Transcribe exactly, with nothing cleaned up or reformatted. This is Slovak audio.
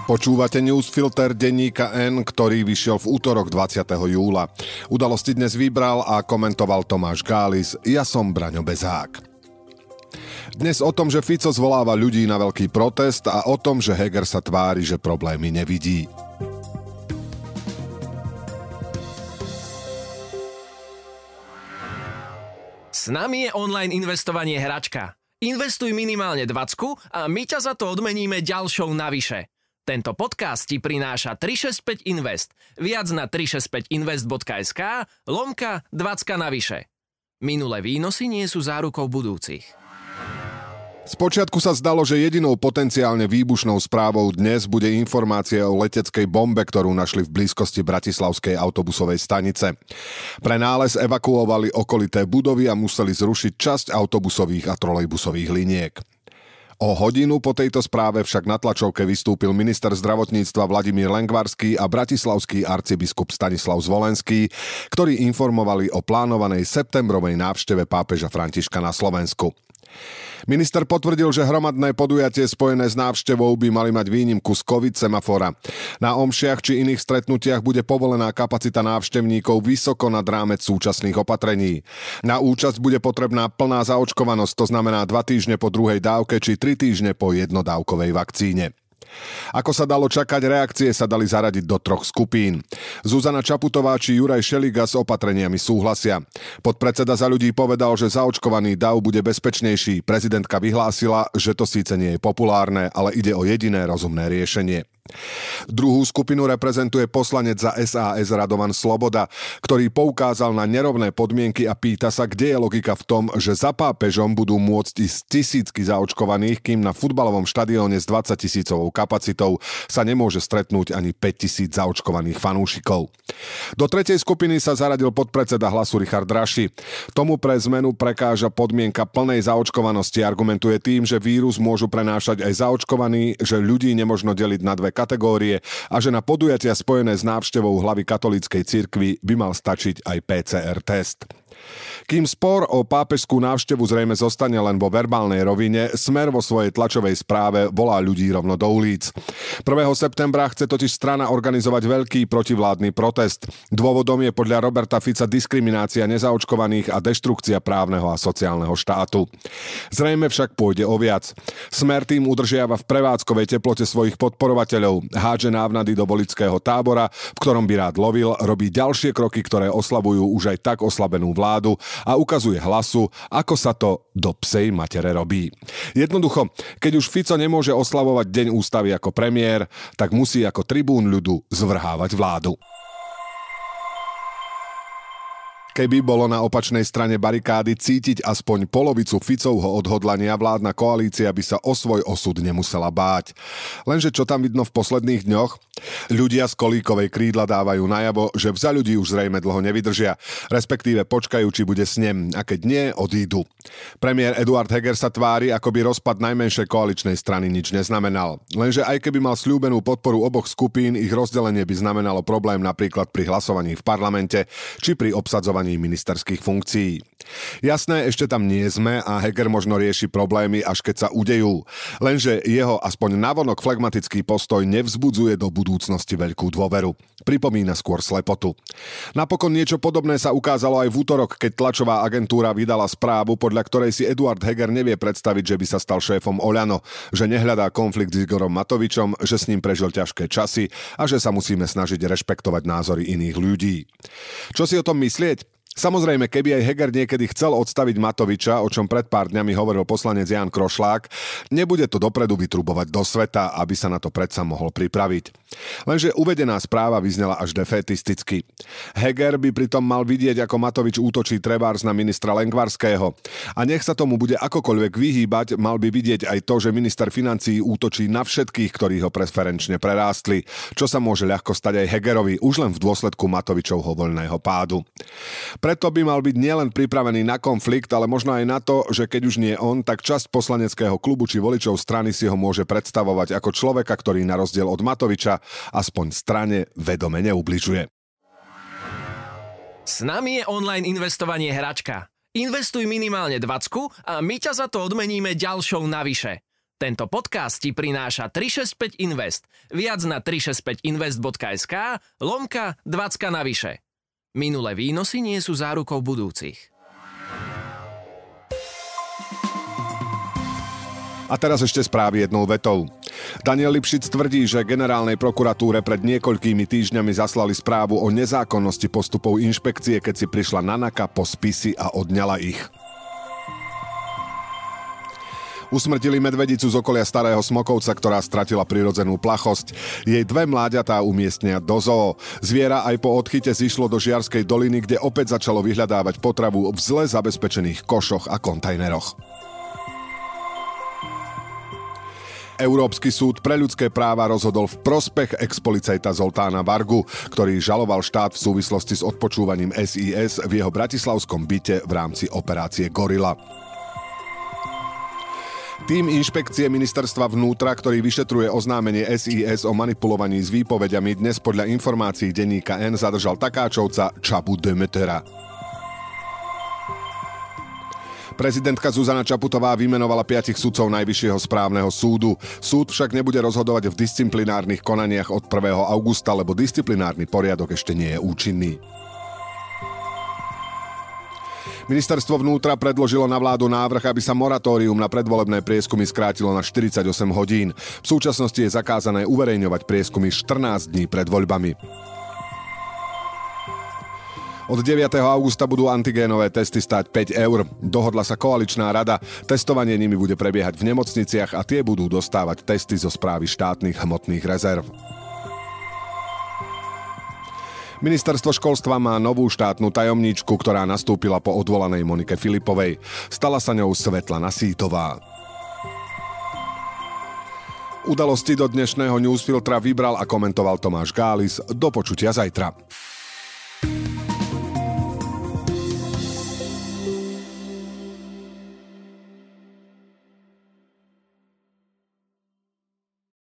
Počúvate newsfilter denníka N, ktorý vyšiel v útorok dvadsiateho júla. Udalosti dnes vybral a komentoval Tomáš Gális, ja som Braňo Bezák. Dnes o tom, že Fico zvoláva ľudí na veľký protest a o tom, že Heger sa tvári, že problémy nevidí. S nami je online investovanie Hračka. Investuj minimálne dvacku a my ťa za to odmeníme ďalšou navyše. Tento podcast ti prináša tri šesť päť Invest. Viac na tri šesť päť invest bodka es ká lomka dvacka navyše. Minulé výnosy nie sú zárukou budúcich. Spočiatku sa zdalo, že jedinou potenciálne výbušnou správou dnes bude informácia o leteckej bombe, ktorú našli v blízkosti bratislavskej autobusovej stanice. Pre nález evakuovali okolité budovy a museli zrušiť časť autobusových a trolejbusových liniek. O hodinu po tejto správe však na tlačovke vystúpil minister zdravotníctva Vladimír Lengvarský a bratislavský arcibiskup Stanislav Zvolenský, ktorí informovali o plánovanej septembrovej návšteve pápeža Františka na Slovensku. Minister potvrdil, že hromadné podujatie spojené s návštevou by mali mať výnimku z COVID semafora. Na omšiach či iných stretnutiach bude povolená kapacita návštevníkov vysoko nad rámec súčasných opatrení. Na účasť bude potrebná plná zaočkovanosť, to znamená dva týždne po druhej dávke či tri týždne po jednodávkovej vakcíne. Ako sa dalo čakať, reakcie sa dali zaradiť do troch skupín. Zuzana Čaputová či Juraj Šeliga s opatreniami súhlasia. Podpredseda Za ľudí povedal, že zaočkovaný dav bude bezpečnejší. Prezidentka vyhlásila, že to síce nie je populárne, ale ide o jediné rozumné riešenie. Druhú skupinu reprezentuje poslanec za es a es Radovan Sloboda, ktorý poukázal na nerovné podmienky a pýta sa, kde je logika v tom, že za pápežom budú môcť ísť tisícky zaočkovaných, kým na futbalovom štadióne s dvadsaťtisícovou kapacitou sa nemôže stretnúť ani päťtisíc zaočkovaných fanúšikov. Do tretej skupiny sa zaradil podpredseda Hlasu Richard Raši. Tomu pre zmenu prekáža podmienka plnej zaočkovanosti, argumentuje tým, že vírus môžu prenášať aj zaočkovaní, že ľudí nemožno deliť na dve kategórie a že na podujatia spojené s návštevou hlavy katolíckej cirkvi by mal stačiť aj pé cé er test. Kým spor o pápežskú návštevu zrejme zostane len vo verbálnej rovine, Smer vo svojej tlačovej správe volá ľudí rovno do ulic. prvého septembra chce totiž strana organizovať veľký protivládny protest. Dôvodom je podľa Roberta Fica diskriminácia nezaočkovaných a deštrukcia právneho a sociálneho štátu. Zrejme však pôjde o viac. Smer tým udržiava v prevádzkovej teplote svojich podporovateľov, hádže návnady do voličského tábora, v ktorom by rád lovil, robí ďalšie kroky, ktoré oslabujú už aj tak oslabenú vládu a ukazuje Hlasu, ako sa to do psej matere robí. Jednoducho, keď už Fico nemôže oslavovať Deň ústavy ako premiér, tak musí ako tribún ľudu zvrhávať vládu. Keby bolo na opačnej strane barikády cítiť aspoň polovicu Ficovho odhodlania, vládna koalícia by sa o svoj osud nemusela báť. Lenže čo tam vidno v posledných dňoch? Ľudia z kolíkovej krídla dávajú najavo, že v Za ľudí už zrejme dlho nevydržia, respektíve počkajú, či bude snem, a keď nie, odídu. Premiér Eduard Heger sa tvári, ako by rozpad najmenšej koaličnej strany nič neznamenal. Lenže aj keby mal sľúbenú podporu oboch skupín, ich rozdelenie by znamenalo problém napríklad pri hlasovaní v parlamente či pri obsadzovaní ministerských funkcií. Jasné, ešte tam nie sme a Heger možno rieši problémy, až keď sa udejú. Lenže jeho aspoň navonok flegmatický postoj nevzbudzuje do budúcnosti veľkú dôveru. Pripomína skôr slepotu. Napokon niečo podobné sa ukázalo aj v útorok, keď tlačová agentúra vydala správu, podľa ktorej si Eduard Heger nevie predstaviť, že by sa stal šéfom Oľano, že nehľadá konflikt s Igorom Matovičom, že s ním prežil ťažké časy a že sa musíme snažiť rešpektovať názory iných ľudí. Čo si o tom myslieť? Samozrejme, keby aj Heger niekedy chcel odstaviť Matoviča, o čom pred pár dňami hovoril poslanec Ján Krošlák, nebude to dopredu vytrubovať do sveta, aby sa na to predsa mohol pripraviť. Lenže uvedená správa vyznela až defétisticky. Heger by pritom mal vidieť, ako Matovič útočí trebárs na ministra Lengvarského. A nech sa tomu bude akokoľvek vyhýbať, mal by vidieť aj to, že minister financií útočí na všetkých, ktorí ho preferenčne prerástli, čo sa môže ľahko stať aj Hegerovi, už len v dôsledku Matovičovho voľného pádu. Preto by mal byť nielen pripravený na konflikt, ale možno aj na to, že keď už nie on, tak časť poslaneckého klubu či voličov strany si ho môže predstavovať ako človeka, ktorý na rozdiel od Matoviča aspoň strane vedome neubližuje. S nami je online investovanie Hračka. Investuj minimálne dvacku a my ťa za to odmeníme ďalšou navyše. Tento podcast ti prináša tri šesť päť Invest. Viac na tri šesť päť invest bodka es ká lomka dvadsať navyše. Minulé výnosy nie sú zárukou budúcich. A teraz ešte správy jednou vetou. Daniel Lipšic tvrdí, že generálnej prokuratúre pred niekoľkými týždňami zaslali správu o nezákonnosti postupov inšpekcie, keď si prišla na NAKA po spisy a odňala ich. Usmrtili medvedicu z okolia Starého Smokovca, ktorá stratila prirodzenú plachosť. Jej dve mláďatá umiestnia do zoo. Zviera aj po odchyte zišlo do Žiarskej doliny, kde opäť začalo vyhľadávať potravu v zle zabezpečených košoch a kontajneroch. Európsky súd pre ľudské práva rozhodol v prospech ex-policajta Zoltána Vargu, ktorý žaloval štát v súvislosti s odpočúvaním es í es v jeho bratislavskom byte v rámci operácie Gorila. Tým inšpekcie ministerstva vnútra, ktorý vyšetruje oznámenie es í es o manipulovaní s výpovediami, dnes podľa informácií denníka N zadržal takáčovca Čapu Demetera. Prezidentka Zuzana Čaputová vymenovala piatich sudcov Najvyššieho správneho súdu. Súd však nebude rozhodovať v disciplinárnych konaniach od prvého augusta, lebo disciplinárny poriadok ešte nie je účinný. Ministerstvo vnútra predložilo na vládu návrh, aby sa moratórium na predvolebné prieskumy skrátilo na štyridsaťosem hodín. V súčasnosti je zakázané uverejňovať prieskumy štrnásť dní pred voľbami. Od deviateho augusta budú antigénové testy stáť päť eur. Dohodla sa koaličná rada. Testovanie nimi bude prebiehať v nemocniciach a tie budú dostávať testy zo správy štátnych hmotných rezerv. Ministerstvo školstva má novú štátnu tajomníčku, ktorá nastúpila po odvolanej Monike Filipovej. Stala sa ňou Svetlana Sítová. Udalosti do dnešného newsfiltra vybral a komentoval Tomáš Gális. Do počutia zajtra.